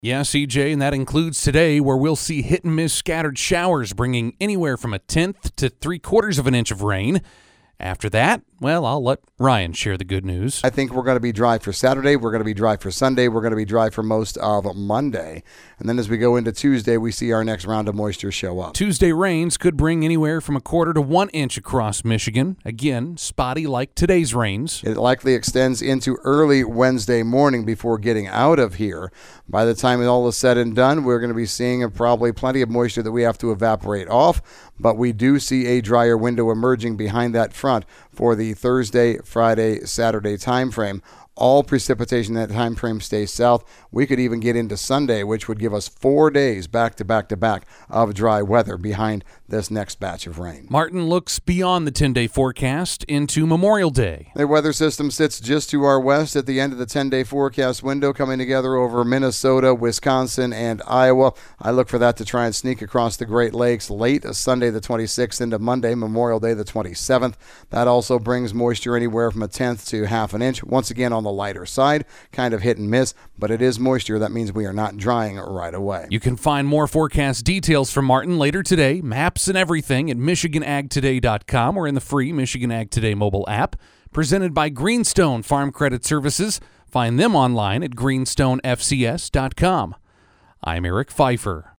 Yeah, CJ, and that includes today, where we'll see hit and miss scattered showers bringing anywhere from 1/10 to 3/4 of an inch of rain. After that, well, I'll let Ryan share the good news. I think we're going to be dry for Saturday. We're going to be dry for Sunday. We're going to be dry for most of Monday. And then as we go into Tuesday, we see our next round of moisture show up. Tuesday rains could bring anywhere from 1/4 to 1 inch across Michigan. Again, spotty like today's rains. It likely extends into early Wednesday morning before getting out of here. By the time it all is said and done, we're going to be seeing probably plenty of moisture that we have to evaporate off. But we do see a drier window emerging behind that front for the Thursday, Friday, Saturday time frame. All precipitation in that time frame stays south. We could even get into Sunday, which would give us 4 days back to back to back of dry weather behind this next batch of rain. Martin looks beyond the 10-day forecast into Memorial Day. The weather system sits just to our west at the end of the 10-day forecast window, coming together over Minnesota, Wisconsin, and Iowa. I look for that to try and sneak across the Great Lakes late Sunday the 26th into Monday, Memorial Day the 27th. That also brings moisture anywhere from 1/10 to 1/2 an inch. Once again, on the lighter side, kind of hit and miss, but it is moisture. That means we are not drying right away. You can find more forecast details from Martin later today, maps and everything at MichiganAgToday.com or in the free Michigan Ag Today mobile app. Presented by Greenstone Farm Credit Services. Find them online at greenstonefcs.com. I'm Eric Pfeiffer.